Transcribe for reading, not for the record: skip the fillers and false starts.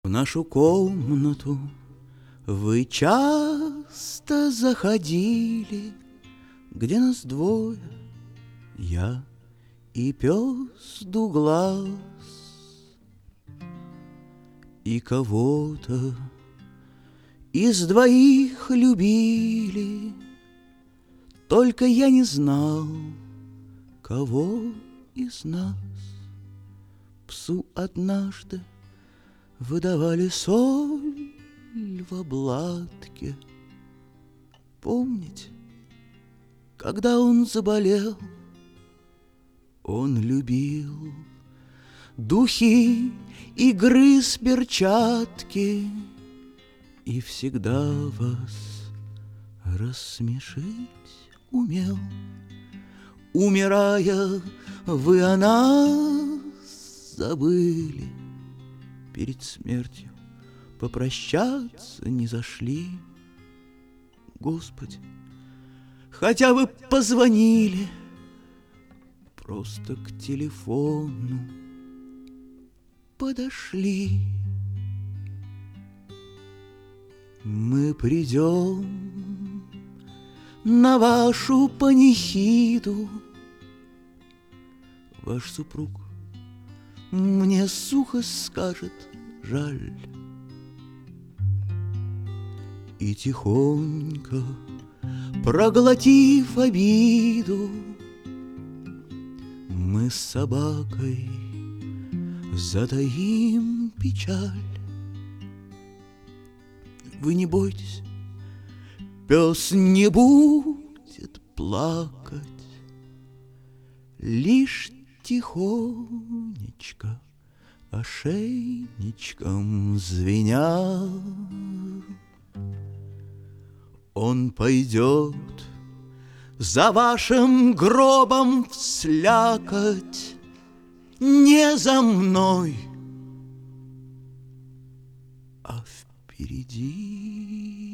В нашу комнату вы часто заходили, где нас двое, я и пес Дуглас, и кого-то из двоих любили, только я не знал, кого из нас. Псу однажды выдавали соль в обладке. Помните, когда он заболел, он любил духи и грыз перчатки и всегда вас рассмешить умел. Умирая, вы о нас забыли, перед смертью попрощаться не зашли. Господи, хотя бы позвонили, просто к телефону подошли. Мы придем на вашу панихиду. Ваш супруг мне сухо скажет жаль, и тихонько, проглотив обиду, мы с собакой затаим печаль. Вы не бойтесь, пес не будет плакать, лишь тихонечко, ошейничком звеня. Он пойдет за вашим гробом вслякоть, не за мной, а впереди.